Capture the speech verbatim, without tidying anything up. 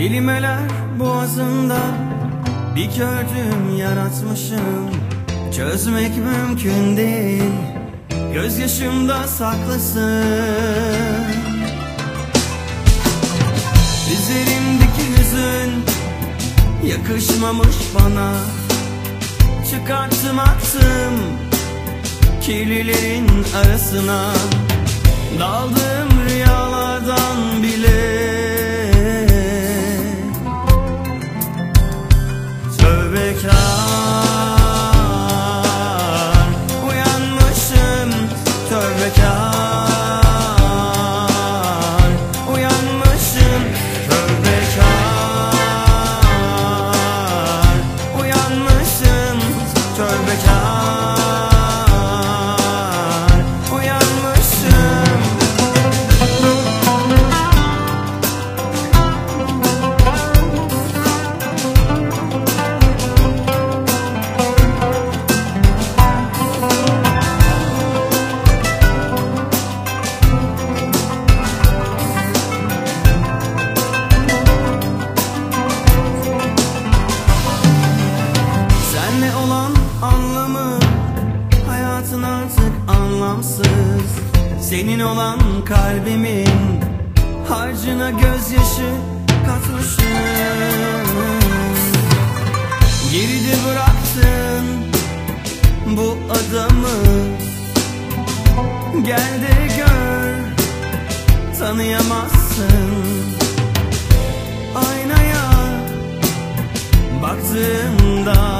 Kelimeler boğazımda bir gördüm yaratmışım. Çözmek mümkün değil, gözyaşımda saklısın. Üzerimdeki hüzün yakışmamış bana. Çıkarttım attım kirlilerin arasına. Daldım rüyalardan bile. Tövbekar uyanmışım, tövbekar uyanmışım, tövbekar uyanmışım, tövbekar uyanmışım. Senle olan anlamı hayatın artık anlamsız. Senin olan kalbimin harcına gözyaşı katmışım. Geride bıraktın bu adamı. Gel de gör, tanıyamazsın. Aynaya baktığımda